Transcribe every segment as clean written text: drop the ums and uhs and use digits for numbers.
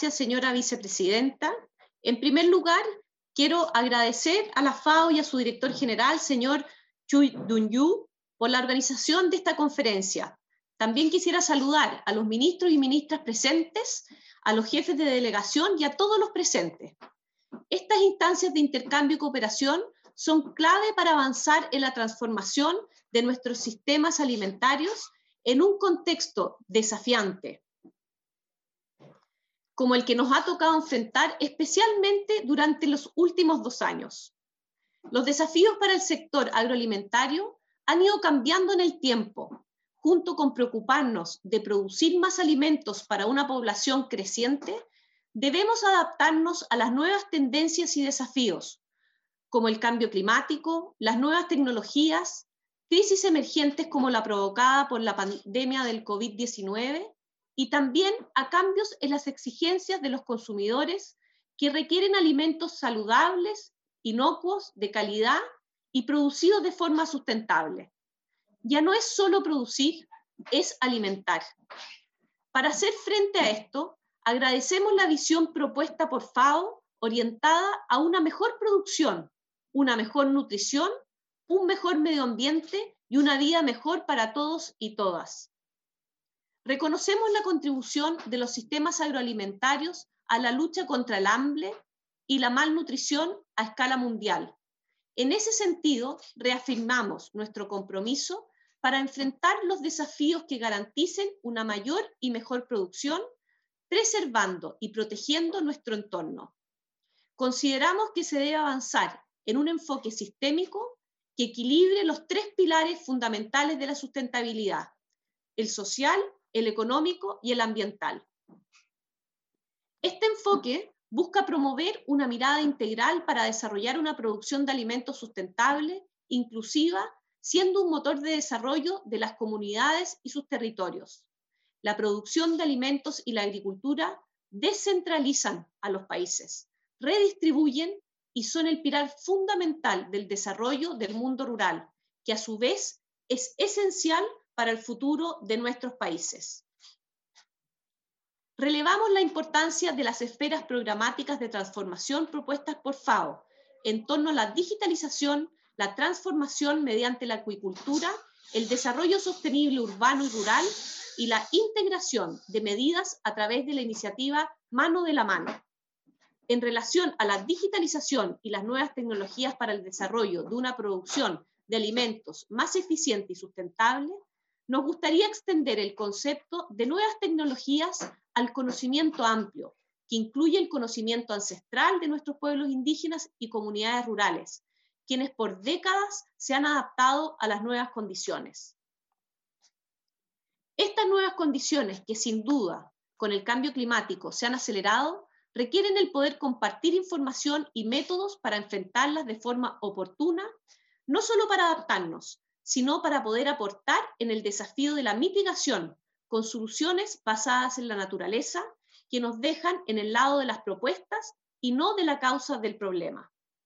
Señora vicepresidenta. En primer lugar, quiero agradecer a la FAO y a su director general, señor Chui Dun-yu, por la organización de esta conferencia. También quisiera saludar a los ministros y ministras presentes, a los jefes de delegación y a todos los presentes. Estas instancias de intercambio y cooperación son clave para avanzar en la transformación de nuestros sistemas alimentarios en un contexto desafiante, como el que nos ha tocado enfrentar especialmente durante los últimos 2 años. Los desafíos para el sector agroalimentario han ido cambiando en el tiempo, junto con preocuparnos de producir más alimentos para una población creciente. Debemos adaptarnos a las nuevas tendencias y desafíos, como el cambio climático, las nuevas tecnologías, crisis emergentes como la provocada por la pandemia del COVID-19, y también a cambios en las exigencias de los consumidores que requieren alimentos saludables, inocuos, de calidad y producidos de forma sustentable. Ya no es solo producir, es alimentar. Para hacer frente a esto, agradecemos la visión propuesta por FAO orientada a una mejor producción, una mejor nutrición, un mejor medio ambiente y una vida mejor para todos y todas. Reconocemos la contribución de los sistemas agroalimentarios a la lucha contra el hambre y la malnutrición a escala mundial. En ese sentido, reafirmamos nuestro compromiso para enfrentar los desafíos que garanticen una mayor y mejor producción, preservando y protegiendo nuestro entorno. Consideramos que se debe avanzar en un enfoque sistémico que equilibre los 3 pilares fundamentales de la sustentabilidad: el social, el económico y el ambiental. Este enfoque busca promover una mirada integral para desarrollar una producción de alimentos sustentable, inclusiva, siendo un motor de desarrollo de las comunidades y sus territorios. La producción de alimentos y la agricultura descentralizan a los países, redistribuyen y son el pilar fundamental del desarrollo del mundo rural, que a su vez es esencial para el futuro de nuestros países. Relevamos la importancia de las esferas programáticas de transformación propuestas por FAO en torno a la digitalización, la transformación mediante la acuicultura, el desarrollo sostenible urbano y rural y la integración de medidas a través de la iniciativa Mano de la Mano. En relación a la digitalización y las nuevas tecnologías para el desarrollo de una producción de alimentos más eficiente y sustentable, nos gustaría extender el concepto de nuevas tecnologías al conocimiento amplio, que incluye el conocimiento ancestral de nuestros pueblos indígenas y comunidades rurales, quienes por décadas se han adaptado a las nuevas condiciones. Estas nuevas condiciones, que sin duda con el cambio climático se han acelerado, requieren el poder compartir información y métodos para enfrentarlas de forma oportuna, no solo para adaptarnos, sino para poder aportar en el desafío de la mitigación con soluciones basadas en la naturaleza que nos dejan en el lado de las propuestas y no de la causa del problema.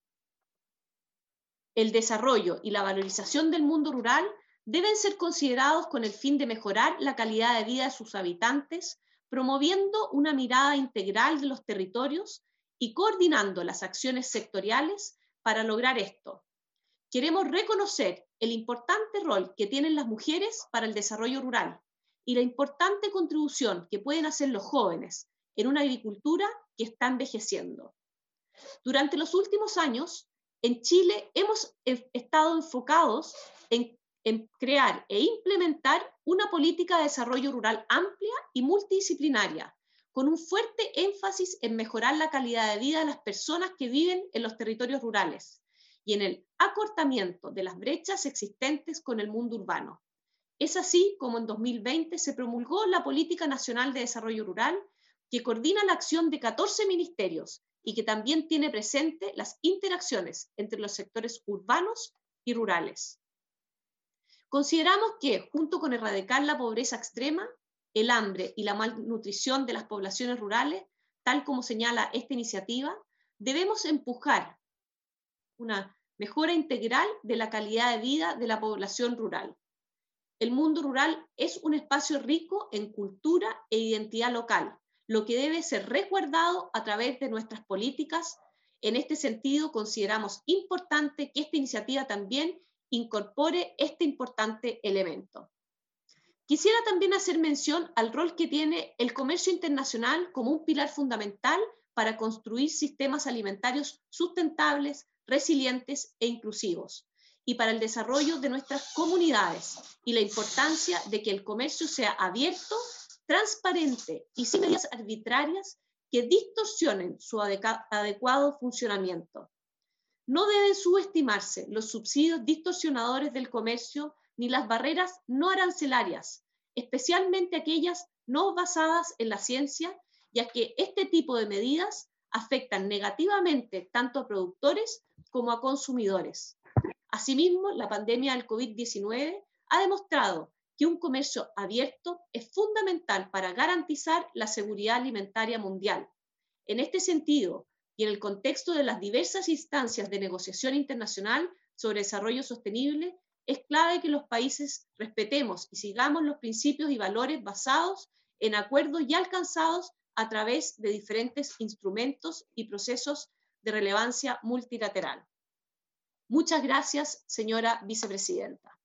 El desarrollo y la valorización del mundo rural deben ser considerados con el fin de mejorar la calidad de vida de sus habitantes, promoviendo una mirada integral de los territorios y coordinando las acciones sectoriales para lograr esto. Queremos reconocer el importante rol que tienen las mujeres para el desarrollo rural y la importante contribución que pueden hacer los jóvenes en una agricultura que está envejeciendo. Durante los últimos años, en Chile hemos estado enfocados en crear e implementar una política de desarrollo rural amplia y multidisciplinaria, con un fuerte énfasis en mejorar la calidad de vida de las personas que viven en los territorios rurales y en el acortamiento de las brechas existentes con el mundo urbano. Es así como en 2020 se promulgó la Política Nacional de Desarrollo Rural, que coordina la acción de 14 ministerios y que también tiene presente las interacciones entre los sectores urbanos y rurales. Consideramos que, junto con erradicar la pobreza extrema, el hambre y la malnutrición de las poblaciones rurales, tal como señala esta iniciativa, debemos empujar una mejora integral de la calidad de vida de la población rural. El mundo rural es un espacio rico en cultura e identidad local, lo que debe ser resguardado a través de nuestras políticas. En este sentido, consideramos importante que esta iniciativa también incorpore este importante elemento. Quisiera también hacer mención al rol que tiene el comercio internacional como un pilar fundamental para construir sistemas alimentarios sustentables, resilientes e inclusivos, y para el desarrollo de nuestras comunidades, y la importancia de que el comercio sea abierto, transparente y sin medidas arbitrarias que distorsionen su adecuado funcionamiento. No deben subestimarse los subsidios distorsionadores del comercio ni las barreras no arancelarias, especialmente aquellas no basadas en la ciencia, ya que este tipo de medidas afectan negativamente tanto a productores como a consumidores. Asimismo, la pandemia del COVID-19 ha demostrado que un comercio abierto es fundamental para garantizar la seguridad alimentaria mundial. En este sentido, y en el contexto de las diversas instancias de negociación internacional sobre desarrollo sostenible, es clave que los países respetemos y sigamos los principios y valores basados en acuerdos ya alcanzados a través de diferentes instrumentos y procesos de relevancia multilateral. Muchas gracias, señora vicepresidenta.